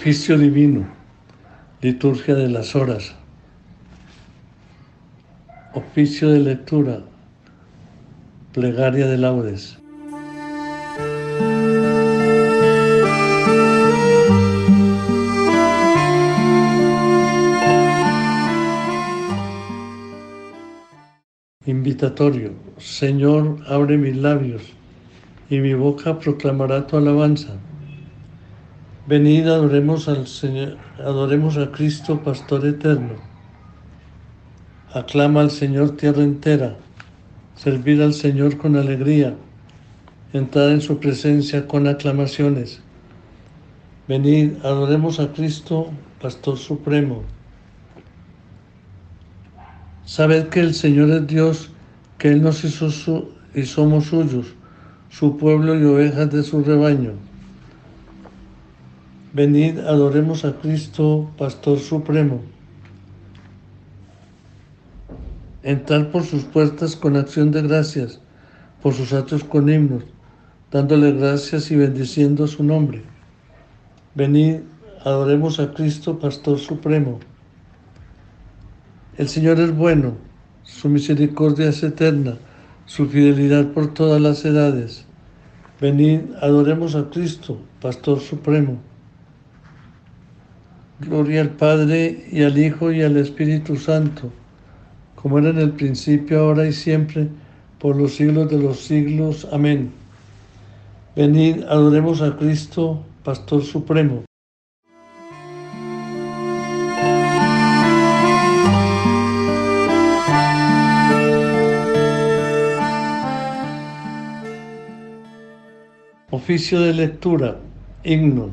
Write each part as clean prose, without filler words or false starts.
Oficio divino, liturgia de las horas, oficio de lectura, plegaria de laudes. Invitatorio. Señor, abre mis labios, y mi boca proclamará tu alabanza. Venid, adoremos al Señor, adoremos a Cristo, Pastor eterno. Aclama al Señor tierra entera, servid al Señor con alegría, entrad en su presencia con aclamaciones. Venid, adoremos a Cristo, Pastor supremo. Sabed que el Señor es Dios, que Él nos hizo y somos suyos, su pueblo y ovejas de su rebaño. Venid, adoremos a Cristo, Pastor supremo. Entrad por sus puertas con acción de gracias, por sus atrios con himnos, dándole gracias y bendiciendo su nombre. Venid, adoremos a Cristo, Pastor supremo. El Señor es bueno, su misericordia es eterna, su fidelidad por todas las edades. Venid, adoremos a Cristo, Pastor supremo. Gloria al Padre, y al Hijo, y al Espíritu Santo, como era en el principio, ahora y siempre, por los siglos de los siglos. Amén. Venid, adoremos a Cristo, Pastor supremo. Oficio de lectura, himno.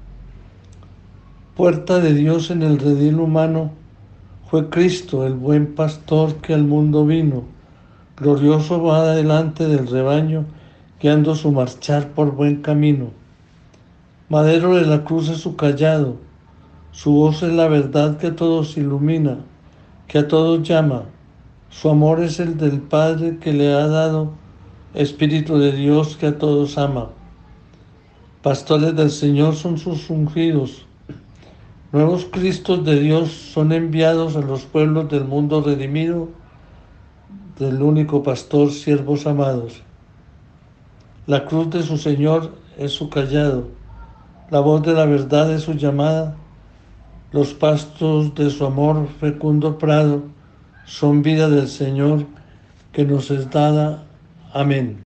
Puerta de Dios en el redil humano, fue Cristo el buen pastor que al mundo vino. Glorioso va delante del rebaño, guiando su marchar por buen camino. Madero de la cruz es su cayado, su voz es la verdad que a todos ilumina, que a todos llama. Su amor es el del Padre que le ha dado, Espíritu de Dios que a todos ama. Pastores del Señor son sus ungidos, nuevos Cristos de Dios son enviados a los pueblos del mundo redimido, del único pastor, siervos amados. La cruz de su Señor es su cayado, la voz de la verdad es su llamada, los pastos de su amor, fecundo prado, son vida del Señor que nos es dada. Amén.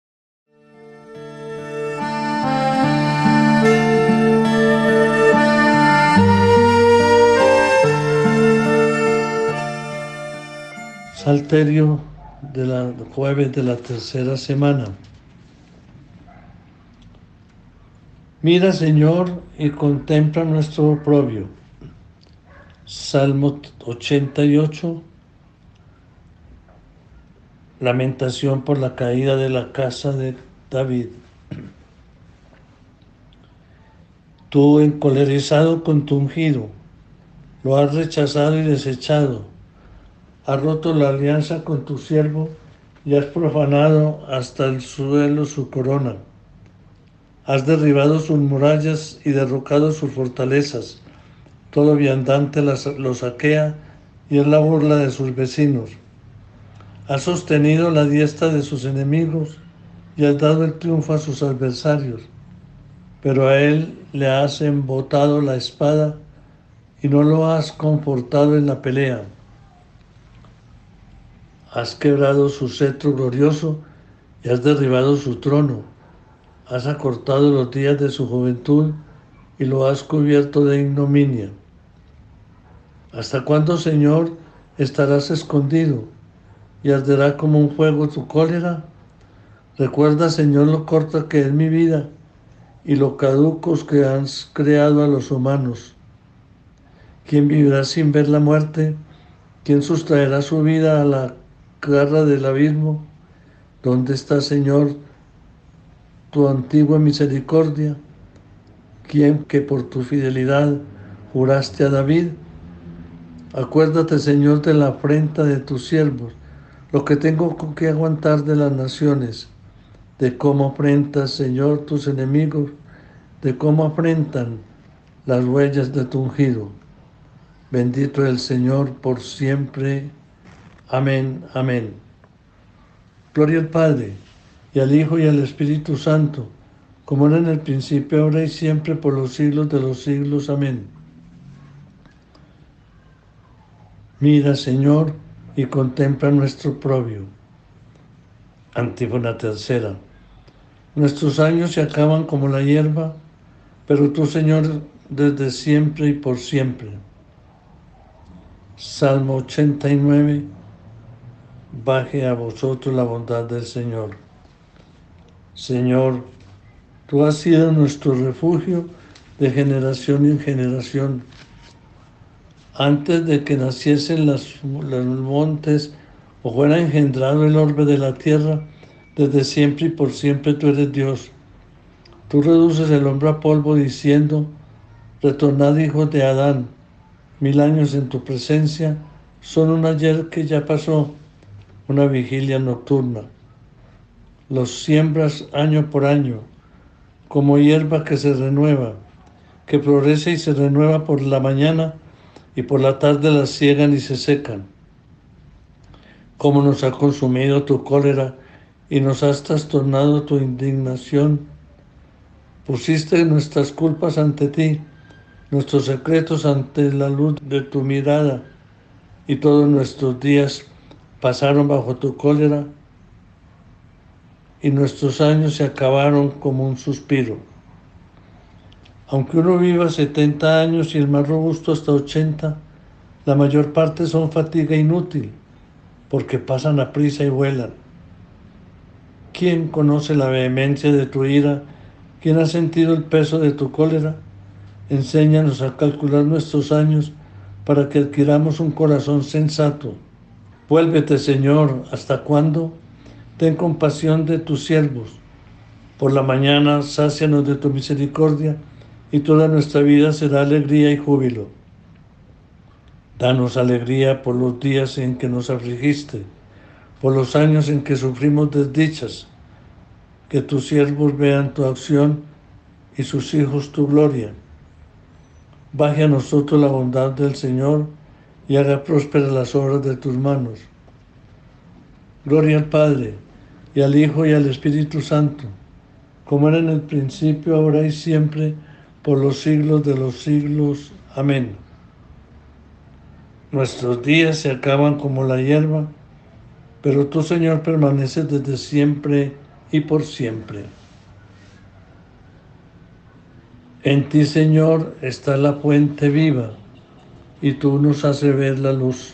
Salterio del jueves de la tercera semana. Mira, Señor, y contempla nuestro oprobio. Salmo 88. Lamentación por la caída de la casa de David. Tú, encolerizado con tu ungido, lo has rechazado y desechado. Has roto la alianza con tu siervo y has profanado hasta el suelo su corona. Has derribado sus murallas y derrocado sus fortalezas. Todo viandante lo saquea y es la burla de sus vecinos. Has sostenido la diestra de sus enemigos y has dado el triunfo a sus adversarios. Pero a él le has embotado la espada y no lo has confortado en la pelea. Has quebrado su cetro glorioso y has derribado su trono. Has acortado los días de su juventud y lo has cubierto de ignominia. ¿Hasta cuándo, Señor, estarás escondido y arderá como un fuego tu cólera? Recuerda, Señor, lo corta que es mi vida y lo caducos que has creado a los humanos. ¿Quién vivirá sin ver la muerte? ¿Quién sustraerá su vida a la garra del abismo? ¿Dónde está, Señor, tu antigua misericordia? ¿Quién que por tu fidelidad juraste a David? Acuérdate, Señor, de la afrenta de tus siervos, lo que tengo que aguantar de las naciones, de cómo afrentas, Señor, tus enemigos, de cómo afrentan las huellas de tu ungido. Bendito el Señor por siempre. Amén, amén. Gloria al Padre, y al Hijo, y al Espíritu Santo, como era en el principio, ahora y siempre, por los siglos de los siglos. Amén. Mira, Señor, y contempla nuestro oprobio. Antífona tercera. Nuestros años se acaban como la hierba, pero tú, Señor, desde siempre y por siempre. Salmo 89. Baje a vosotros la bondad del Señor. Señor, tú has sido nuestro refugio de generación en generación. Antes de que naciesen los montes o fuera engendrado el orbe de la tierra, desde siempre y por siempre tú eres Dios. Tú reduces el hombre a polvo diciendo: retornad, hijos de Adán. 1000 años en tu presencia son un ayer que ya pasó, una vigilia nocturna. Los siembras año por año, como hierba que se renueva, que florece y se renueva por la mañana, y por la tarde las ciegan y se secan. Cómo nos ha consumido tu cólera y nos has trastornado tu indignación. Pusiste nuestras culpas ante ti, nuestros secretos ante la luz de tu mirada, y todos nuestros días pasaron bajo tu cólera, y nuestros años se acabaron como un suspiro. Aunque uno viva 70 años y el más robusto hasta 80, la mayor parte son fatiga inútil, porque pasan a prisa y vuelan. ¿Quién conoce la vehemencia de tu ira? ¿Quién ha sentido el peso de tu cólera? Enséñanos a calcular nuestros años para que adquiramos un corazón sensato. Vuélvete, Señor, ¿hasta cuándo? Ten compasión de tus siervos. Por la mañana sácianos de tu misericordia, y toda nuestra vida será alegría y júbilo. Danos alegría por los días en que nos afligiste, por los años en que sufrimos desdichas. Que tus siervos vean tu acción y sus hijos tu gloria. Baje a nosotros la bondad del Señor y haga prósperas las obras de tus manos. Gloria al Padre, y al Hijo, y al Espíritu Santo, como era en el principio, ahora y siempre, por los siglos de los siglos. Amén. Nuestros días se acaban como la hierba, pero tú, Señor, permaneces desde siempre y por siempre. En ti, Señor, está la fuente viva, y tú nos haces ver la luz.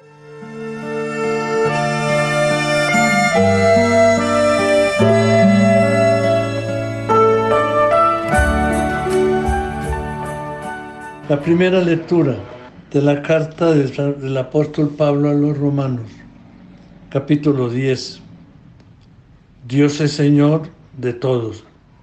La primera lectura de la carta del apóstol Pablo a los Romanos, capítulo 10. Dios es Señor de todos.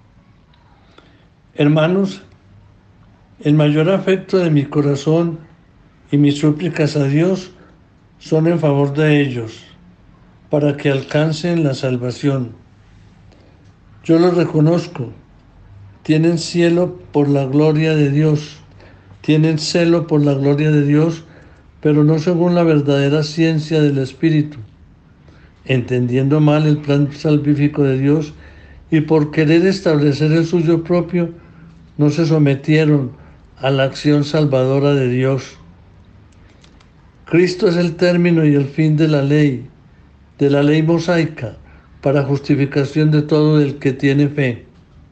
Hermanos, el mayor afecto de mi corazón y mis súplicas a Dios son en favor de ellos, para que alcancen la salvación. Yo lo reconozco, tienen celo por la gloria de Dios, tienen celo por la gloria de Dios, pero no según la verdadera ciencia del Espíritu, entendiendo mal el plan salvífico de Dios, y por querer establecer el suyo propio, no se sometieron a la acción salvadora de Dios. Cristo es el término y el fin de la ley mosaica, para justificación de todo el que tiene fe.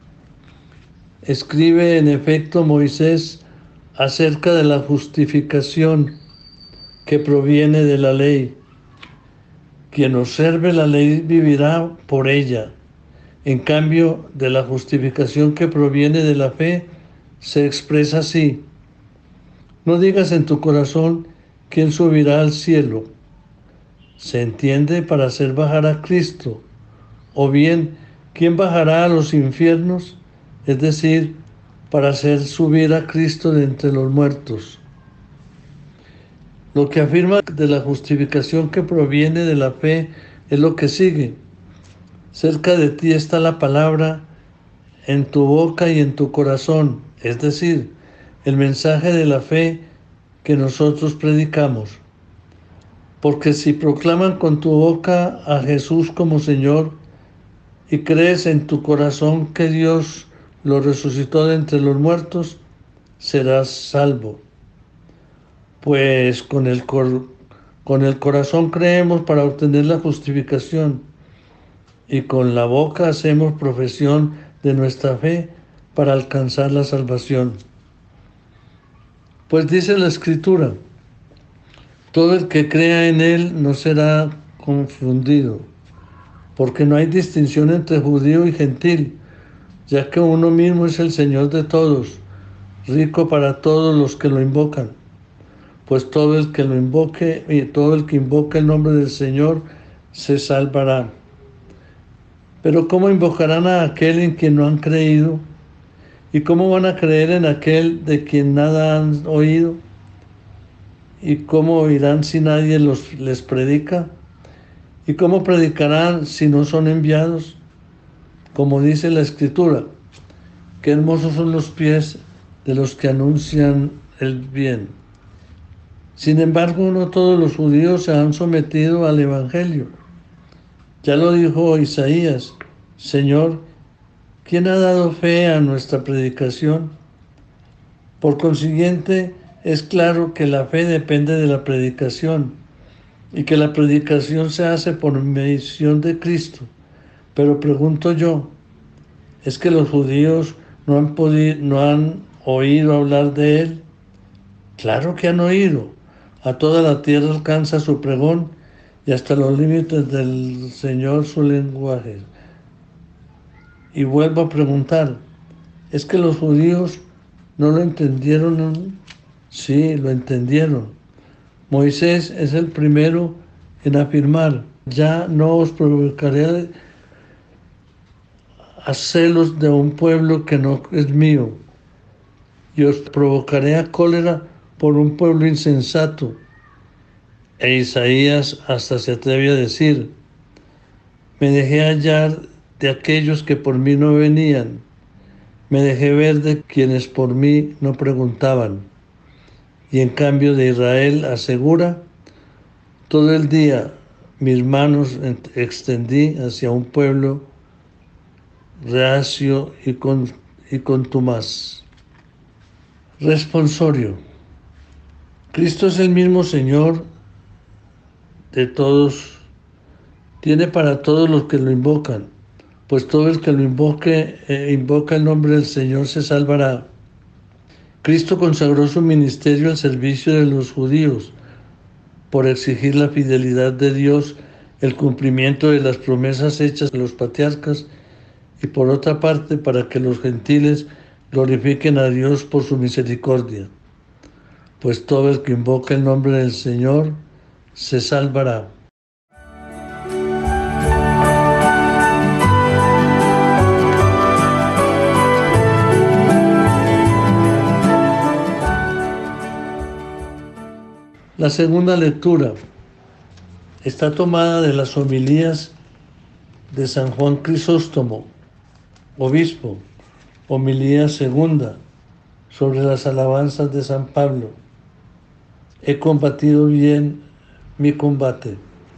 Escribe en efecto Moisés acerca de la justificación que proviene de la ley. Quien observe la ley vivirá por ella. En cambio, de la justificación que proviene de la fe, se expresa así: no digas en tu corazón quién subirá al cielo. Se entiende para hacer bajar a Cristo, o bien quién bajará a los infiernos, es decir, para hacer subir a Cristo de entre los muertos. Lo que afirma de la justificación que proviene de la fe es lo que sigue. Cerca de ti está la palabra, en tu boca y en tu corazón, es decir, el mensaje de la fe que nosotros predicamos. Porque si proclaman con tu boca a Jesús como Señor y crees en tu corazón que Dios lo resucitó de entre los muertos, serás salvo. Pues con el corazón creemos para obtener la justificación y con la boca hacemos profesión de nuestra fe para alcanzar la salvación. Pues dice la Escritura, todo el que crea en Él no será confundido, porque no hay distinción entre judío y gentil, ya que uno mismo es el Señor de todos, rico para todos los que lo invocan. Pues todo el que lo invoque y todo el que invoque el nombre del Señor se salvará. Pero ¿cómo invocarán a aquel en quien no han creído? ¿Y cómo van a creer en aquel de quien nada han oído? ¿Y cómo oirán si nadie les predica? ¿Y cómo predicarán si no son enviados? Como dice la Escritura, qué hermosos son los pies de los que anuncian el bien. Sin embargo, no todos los judíos se han sometido al Evangelio. Ya lo dijo Isaías, Señor, ¿quién ha dado fe a nuestra predicación? Por consiguiente, es claro que la fe depende de la predicación y que la predicación se hace por mediación de Cristo. Pero pregunto yo, ¿es que los judíos no han oído hablar de Él? Claro que han oído. A toda la tierra alcanza su pregón y hasta los límites del Señor su lenguaje. Y vuelvo a preguntar, ¿es que los judíos no lo entendieron? Sí, lo entendieron. Moisés es el primero en afirmar, ya no os provocaré a celos de un pueblo que no es mío, y os provocaré a cólera por un pueblo insensato. E Isaías hasta se atreve a decir, me dejé hallar de aquellos que por mí no venían, me dejé ver de quienes por mí no preguntaban. Y en cambio de Israel asegura, todo el día mis manos extendí hacia un pueblo reacio y contumaz. Responsorio. Cristo es el mismo Señor de todos, tiene para todos los que lo invocan, pues todo el que lo invoca el nombre del Señor se salvará. Cristo consagró su ministerio al servicio de los judíos, por exigir la fidelidad de Dios, el cumplimiento de las promesas hechas a los patriarcas, y por otra parte para que los gentiles glorifiquen a Dios por su misericordia. Pues todo el que invoca el nombre del Señor se salvará. La segunda lectura está tomada de las homilías de San Juan Crisóstomo, obispo, homilía segunda sobre las alabanzas de San Pablo. He combatido bien mi combate.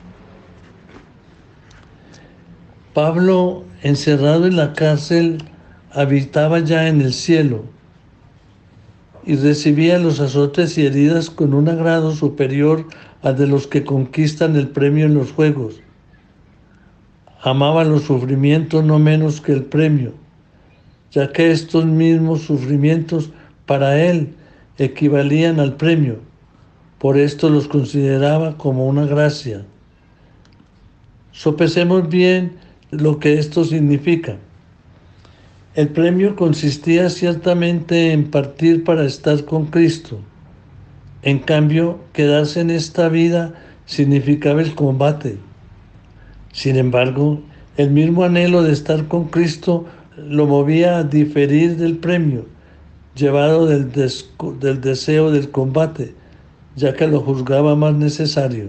Pablo, encerrado en la cárcel, habitaba ya en el cielo y recibía los azotes y heridas con un agrado superior al de los que conquistan el premio en los juegos. Amaba los sufrimientos no menos que el premio, ya que estos mismos sufrimientos para él equivalían al premio. Por esto los consideraba como una gracia. Sopesemos bien lo que esto significa. El premio consistía ciertamente en partir para estar con Cristo. En cambio, quedarse en esta vida significaba el combate. Sin embargo, el mismo anhelo de estar con Cristo lo movía a diferir del premio, llevado del deseo del combate, ya que lo juzgaba más necesario.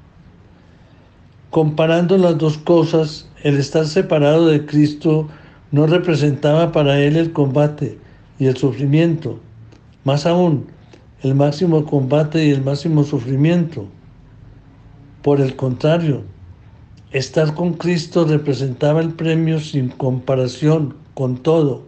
Comparando las dos cosas, el estar separado de Cristo no representaba para él el combate y el sufrimiento, Más aún, el máximo combate y el máximo sufrimiento. Por el contrario, estar con Cristo representaba el premio sin comparación, con todo.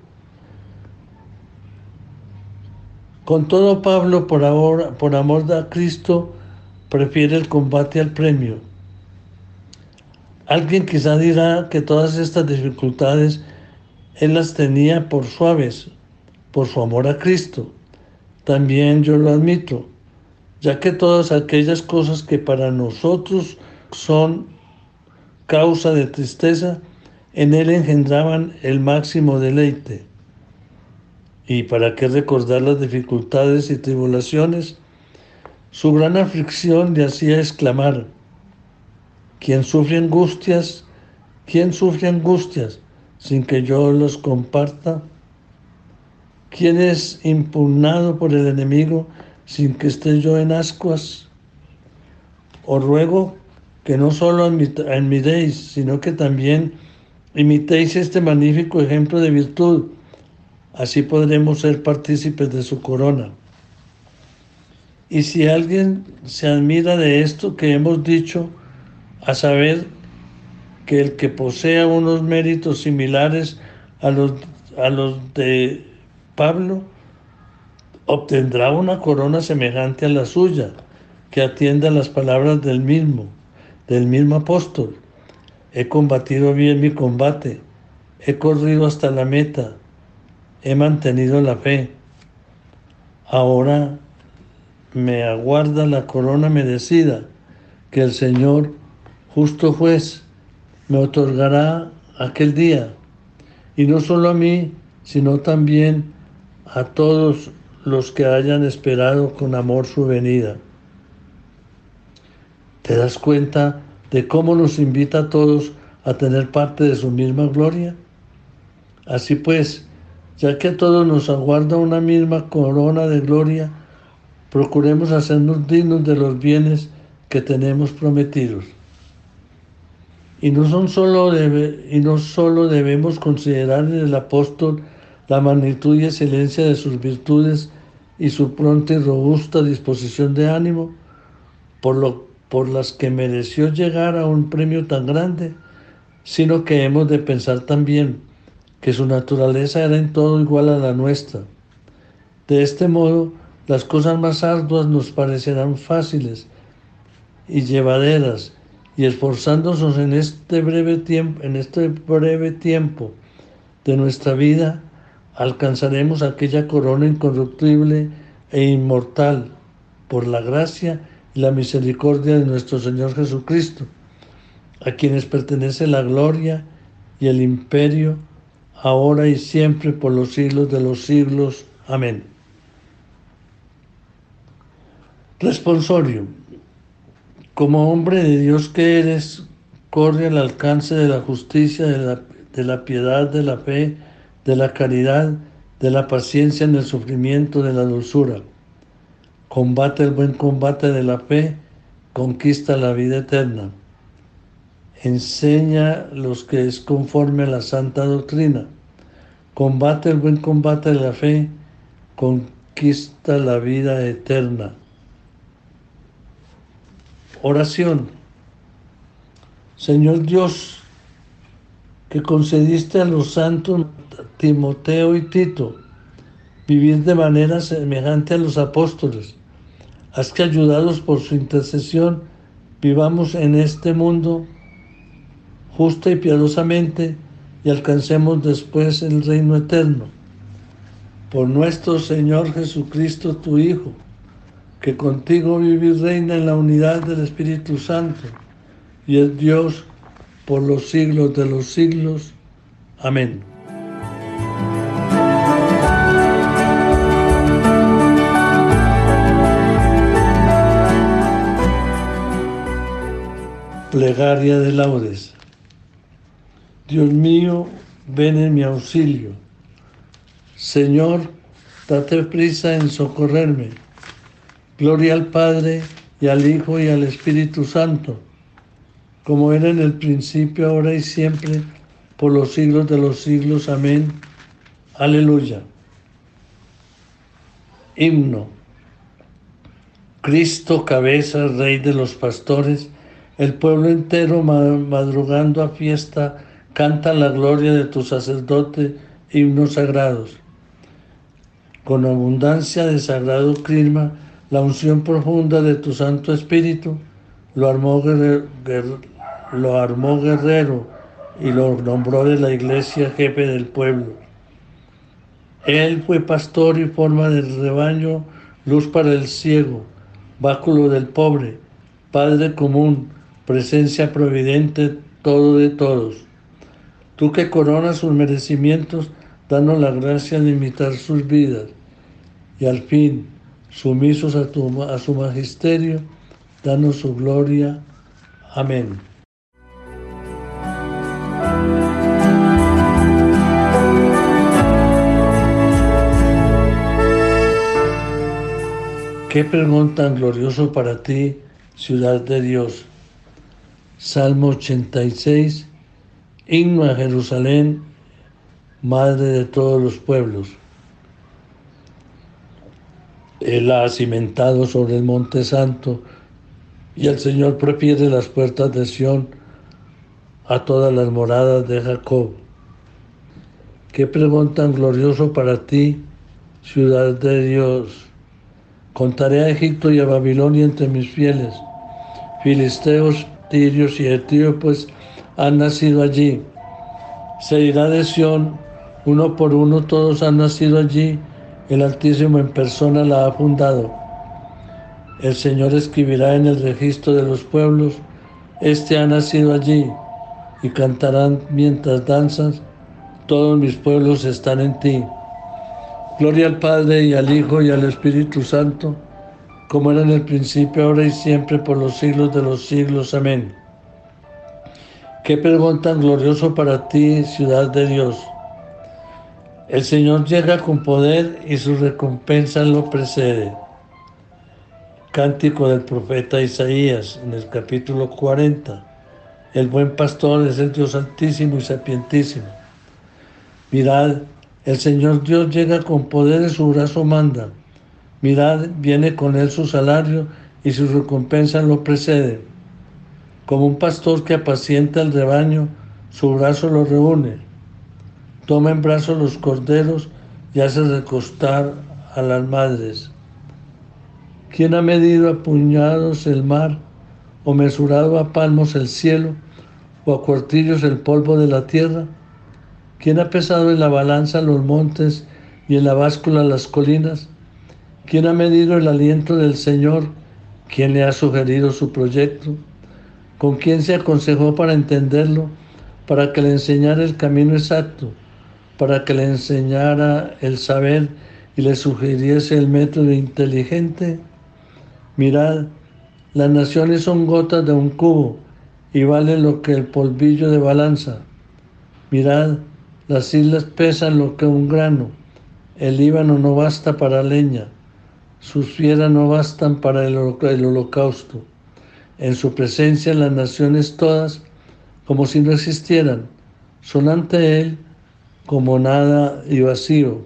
Con todo, Pablo, por amor a Cristo, prefiere el combate al premio. Alguien quizá dirá que todas estas dificultades él las tenía por suaves, por su amor a Cristo. También yo lo admito, ya que todas aquellas cosas que para nosotros son causa de tristeza, en él engendraban el máximo deleite. ¿Y para qué recordar las dificultades y tribulaciones? Su gran aflicción le hacía exclamar: ¿quién sufre angustias? ¿Quién sufre angustias sin que yo los comparta? ¿Quién es impugnado por el enemigo sin que esté yo en ascuas? Os ruego que no solo admiréis, sino que también imitéis este magnífico ejemplo de virtud. Así podremos ser partícipes de su corona. Y si alguien se admira de esto que hemos dicho, a saber, que el que posea unos méritos similares a los de Pablo, obtendrá una corona semejante a la suya, que atienda las palabras del mismo apóstol. He combatido bien mi combate, he corrido hasta la meta, he mantenido la fe. Ahora me aguarda la corona merecida, que el Señor, justo juez, me otorgará aquel día, y no solo a mí, sino también a todos los que hayan esperado con amor su venida. ¿Te das cuenta de cómo nos invita a todos a tener parte de su misma gloria? Así pues, ya que a todos nos aguarda una misma corona de gloria, procuremos hacernos dignos de los bienes que tenemos prometidos. Y no solo debemos considerar en el apóstol la magnitud y excelencia de sus virtudes y su pronta y robusta disposición de ánimo, por las que mereció llegar a un premio tan grande, sino que hemos de pensar también que su naturaleza era en todo igual a la nuestra. De este modo, las cosas más arduas nos parecerán fáciles y llevaderas, y esforzándonos en este breve tiempo de nuestra vida, alcanzaremos aquella corona incorruptible e inmortal por la gracia y la misericordia de nuestro Señor Jesucristo, a quienes pertenece la gloria y el imperio, ahora y siempre, por los siglos de los siglos. Amén. Responsorio. Como hombre de Dios que eres, corre al alcance de la justicia, de la piedad, de la fe, de la caridad, de la paciencia en el sufrimiento, de la dulzura. Combate el buen combate de la fe, conquista la vida eterna. Enseña los que es conforme a la santa doctrina. Combate el buen combate de la fe, conquista la vida eterna. Oración. Señor Dios, que concediste a los santos Timoteo y Tito vivir de manera semejante a los apóstoles, haz que, ayudados por su intercesión, vivamos en este mundo justa y piadosamente y alcancemos después el reino eterno. Por nuestro Señor Jesucristo, tu Hijo, que contigo vive y reina en la unidad del Espíritu Santo, y es Dios por los siglos de los siglos. Amén. Plegaria de laudes. Dios mío, ven en mi auxilio. Señor, date prisa en socorrerme. Gloria al Padre, y al Hijo, y al Espíritu Santo, como era en el principio, ahora y siempre, por los siglos de los siglos. Amén. Aleluya. Himno. Cristo, cabeza, Rey de los pastores, el pueblo entero madrugando a fiesta canta la gloria de tu sacerdote, himnos sagrados. Con abundancia de sagrado clima, la unción profunda de tu Santo Espíritu lo armó guerrero y lo nombró de la iglesia jefe del pueblo. Él fue pastor y forma del rebaño, luz para el ciego, báculo del pobre, Padre común, presencia providente, todo de todos. Tú que coronas sus merecimientos, danos la gracia de imitar sus vidas. Y al fin, sumisos a su magisterio, danos su gloria. Amén. Qué pregón tan glorioso para ti, ciudad de Dios. Salmo 86, himno a Jerusalén, madre de todos los pueblos. Él ha cimentado sobre el monte santo, y el Señor prefiere las puertas de Sión a todas las moradas de Jacob. Qué pregón tan glorioso para ti, ciudad de Dios. Contaré a Egipto y a Babilonia entre mis fieles. Filisteos, tirios y etíopes han nacido allí. Se dirá de Sión, uno por uno todos han nacido allí. El Altísimo en persona la ha fundado. El Señor escribirá en el registro de los pueblos, este ha nacido allí, y cantarán mientras danzas, todos mis pueblos están en ti. Gloria al Padre, y al Hijo, y al Espíritu Santo, como era en el principio, ahora y siempre, por los siglos de los siglos. Amén. Qué pregón tan glorioso para ti, ciudad de Dios. El Señor llega con poder y su recompensa lo precede. Cántico del profeta Isaías, en el capítulo 40. El buen pastor es el Dios altísimo y sapientísimo. Mirad, el Señor Dios llega con poder y su brazo manda. Mirad, viene con él su salario y su recompensa lo precede. Como un pastor que apacienta el rebaño, su brazo lo reúne. Toma en brazos los corderos y hace recostar a las madres. ¿Quién ha medido a puñados el mar, o mesurado a palmos el cielo, o a cuartillos el polvo de la tierra? ¿Quién ha pesado en la balanza los montes y en la báscula las colinas? ¿Quién ha medido el aliento del Señor? ¿Quién le ha sugerido su proyecto? ¿Con quién se aconsejó para entenderlo, para que le enseñara el camino exacto, para que le enseñara el saber y le sugiriese el método inteligente? Mirad, las naciones son gotas de un cubo y valen lo que el polvillo de balanza. Mirad, las islas pesan lo que un grano. El Líbano no basta para leña. Sus fieras no bastan para el holocausto. En su presencia las naciones todas, como si no existieran, son ante él como nada y vacío.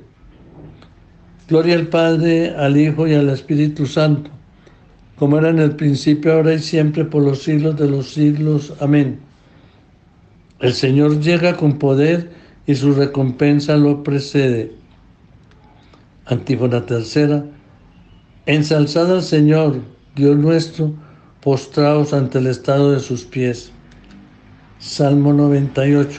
Gloria al Padre, al Hijo y al Espíritu Santo, como era en el principio, ahora y siempre, por los siglos de los siglos. Amén. El Señor llega con poder y su recompensa lo precede. Antífona tercera. Ensalzad al Señor, Dios nuestro, postraos ante el estado de sus pies. Salmo 98.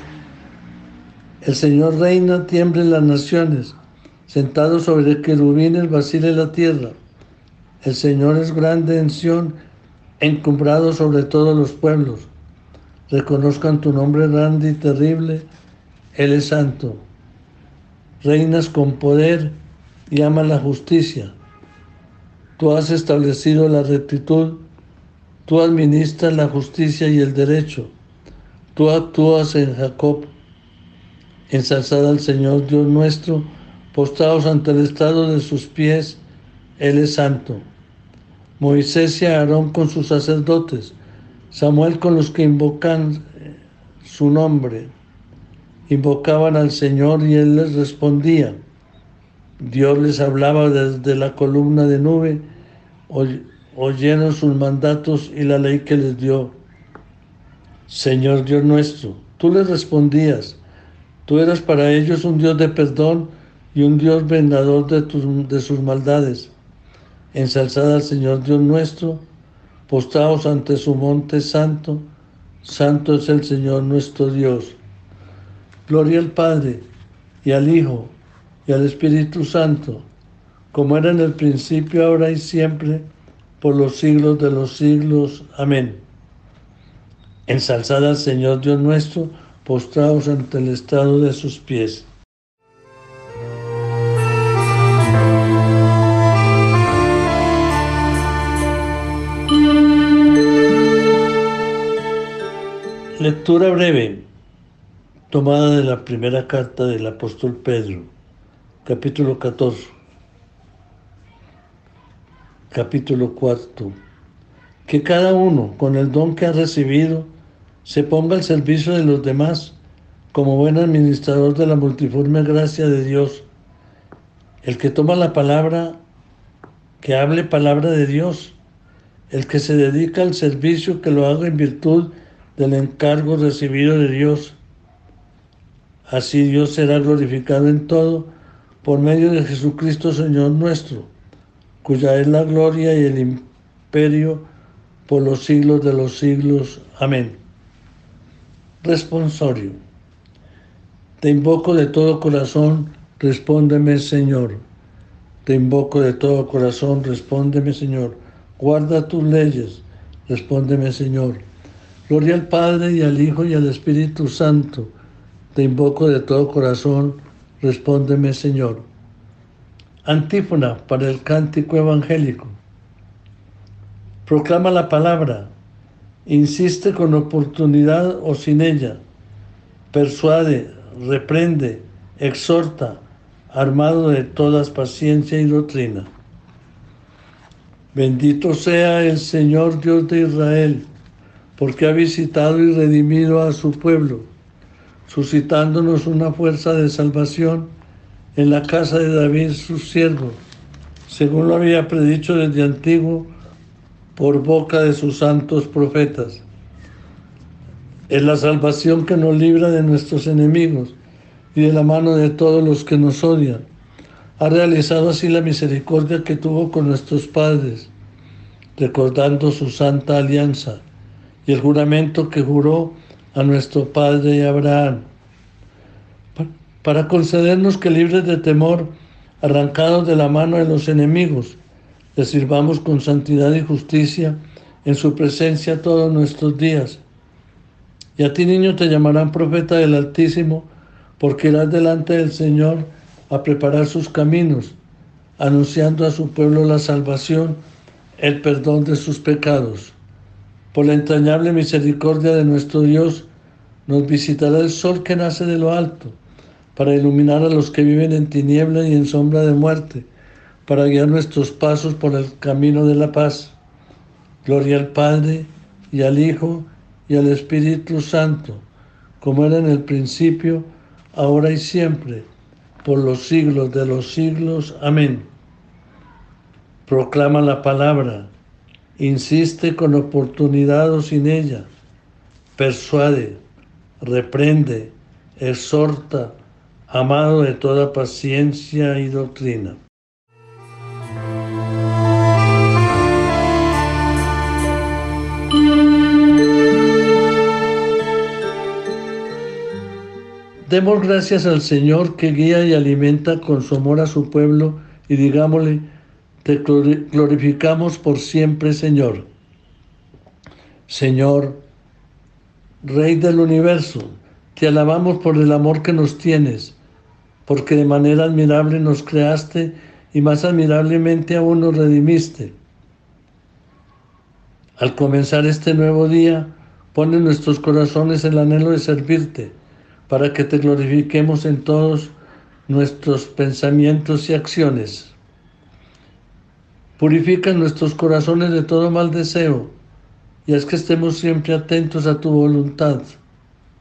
El Señor reina, tiemblen las naciones, sentado sobre querubines vacile la tierra. El Señor es grande en Sión, encumbrado sobre todos los pueblos. Reconozcan tu nombre grande y terrible, Él es santo. Reinas con poder y amas la justicia. Tú has establecido la rectitud, tú administras la justicia y el derecho. Tú actúas en Jacob. Ensalzad al Señor Dios nuestro, postrados ante el estrado de sus pies, Él es santo. Moisés y Aarón con sus sacerdotes, Samuel con los que invocan su nombre. Invocaban al Señor y Él les respondía. Dios les hablaba desde la columna de nube, oyeron sus mandatos y la ley que les dio. Señor Dios nuestro, tú les respondías, tú eras para ellos un Dios de perdón y un Dios vengador de sus maldades. Ensalzad al Señor Dios nuestro, postraos ante su monte santo, santo es el Señor nuestro Dios. Gloria al Padre, y al Hijo, y al Espíritu Santo, como era en el principio, ahora y siempre, por los siglos de los siglos. Amén. Ensalzad al Señor Dios nuestro, postraos ante el estrado de sus pies. Lectura breve, tomada de la primera carta del apóstol Pedro, capítulo 14, capítulo 4. Que cada uno, con el don que ha recibido, se ponga al servicio de los demás, como buen administrador de la multiforme gracia de Dios. El que toma la palabra, que hable palabra de Dios. El que se dedica al servicio, que lo haga en virtud del encargo recibido de Dios. Así Dios será glorificado en todo por medio de Jesucristo Señor nuestro, cuya es la gloria y el imperio por los siglos de los siglos. Amén. Responsorio. Te invoco de todo corazón, respóndeme, Señor. Te invoco de todo corazón, respóndeme, Señor. Guarda tus leyes, respóndeme, Señor. Gloria al Padre, y al Hijo, y al Espíritu Santo. Te invoco de todo corazón, respóndeme, Señor. Antífona para el cántico evangélico. Proclama la palabra, insiste con oportunidad o sin ella, persuade, reprende, exhorta, armado de todas paciencia y doctrina. Bendito sea el Señor Dios de Israel, porque ha visitado y redimido a su pueblo, suscitándonos una fuerza de salvación en la casa de David, su siervo, según lo había predicho desde antiguo por boca de sus santos profetas. Es la salvación que nos libra de nuestros enemigos y de la mano de todos los que nos odian. Ha realizado así la misericordia que tuvo con nuestros padres, recordando su santa alianza y el juramento que juró a nuestro padre Abraham, para concedernos que, libres de temor, arrancados de la mano de los enemigos, le sirvamos con santidad y justicia en su presencia todos nuestros días. Y a ti, niño, te llamarán profeta del Altísimo, porque irás delante del Señor a preparar sus caminos, anunciando a su pueblo la salvación, el perdón de sus pecados. Por la entrañable misericordia de nuestro Dios, nos visitará el sol que nace de lo alto, para iluminar a los que viven en tiniebla y en sombra de muerte, para guiar nuestros pasos por el camino de la paz. Gloria al Padre, y al Hijo, y al Espíritu Santo, como era en el principio, ahora y siempre, por los siglos de los siglos. Amén. Proclama la palabra, insiste con oportunidad o sin ella, persuade, reprende, exhorta, amado de toda paciencia y doctrina. Demos gracias al Señor, que guía y alimenta con su amor a su pueblo, y digámosle: te glorificamos por siempre, Señor. Señor, Rey del universo, te alabamos por el amor que nos tienes, porque de manera admirable nos creaste y más admirablemente aún nos redimiste. Al comenzar este nuevo día, pon en nuestros corazones el anhelo de servirte, para que te glorifiquemos en todos nuestros pensamientos y acciones. Purifica nuestros corazones de todo mal deseo, y haz que estemos siempre atentos a tu voluntad.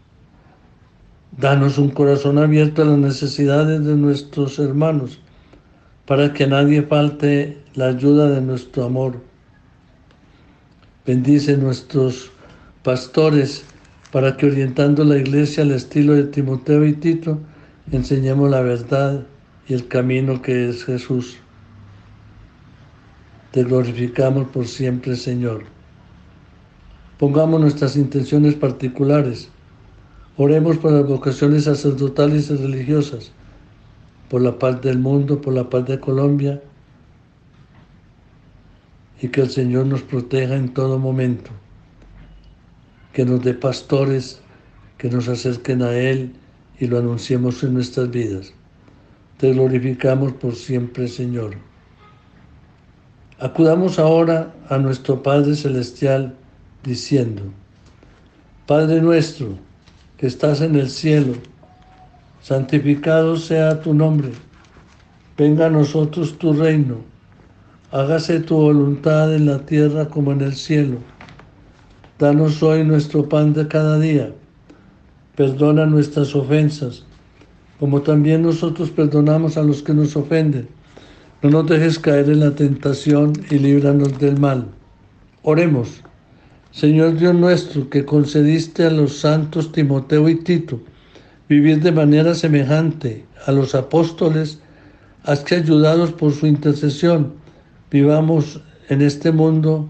Danos un corazón abierto a las necesidades de nuestros hermanos, para que a nadie falte la ayuda de nuestro amor. Bendice nuestros pastores, para que orientando la iglesia al estilo de Timoteo y Tito, enseñemos la verdad y el camino que es Jesús. Te glorificamos por siempre, Señor. Pongamos nuestras intenciones particulares. Oremos por las vocaciones sacerdotales y religiosas, por la paz del mundo, por la paz de Colombia, y que el Señor nos proteja en todo momento, que nos dé pastores que nos acerquen a Él y lo anunciemos en nuestras vidas. Te glorificamos por siempre, Señor. Acudamos ahora a nuestro Padre Celestial diciendo: Padre nuestro, que estás en el cielo, santificado sea tu nombre. Venga a nosotros tu reino. Hágase tu voluntad en la tierra como en el cielo. Danos hoy nuestro pan de cada día. Perdona nuestras ofensas, como también nosotros perdonamos a los que nos ofenden. No nos dejes caer en la tentación y líbranos del mal. Oremos. Señor Dios nuestro, que concediste a los santos Timoteo y Tito vivir de manera semejante a los apóstoles, haz que, ayudados por su intercesión, vivamos en este mundo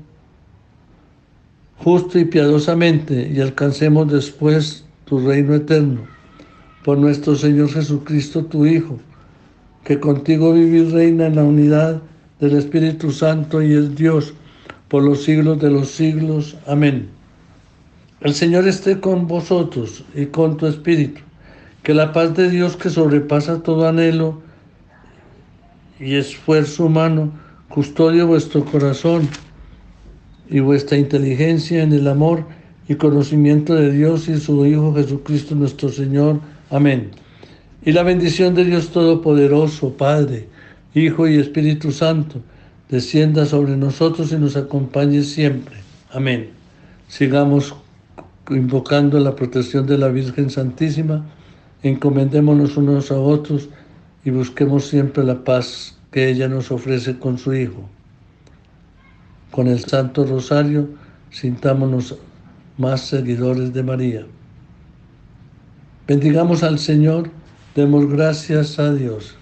justo y piadosamente y alcancemos después tu reino eterno. Por nuestro Señor Jesucristo, tu Hijo, que contigo vive y reina en la unidad del Espíritu Santo y es Dios por los siglos de los siglos. Amén. El Señor esté con vosotros y con tu espíritu. Que la paz de Dios, que sobrepasa todo anhelo y esfuerzo humano, custodie vuestro corazón y vuestra inteligencia en el amor y conocimiento de Dios y su Hijo Jesucristo nuestro Señor. Amén. Y la bendición de Dios Todopoderoso, Padre, Hijo y Espíritu Santo, descienda sobre nosotros y nos acompañe siempre. Amén. Sigamos invocando la protección de la Virgen Santísima, encomendémonos unos a otros y busquemos siempre la paz que ella nos ofrece con su Hijo. Con el Santo Rosario, sintámonos más seguidores de María. Bendigamos al Señor, demos gracias a Dios.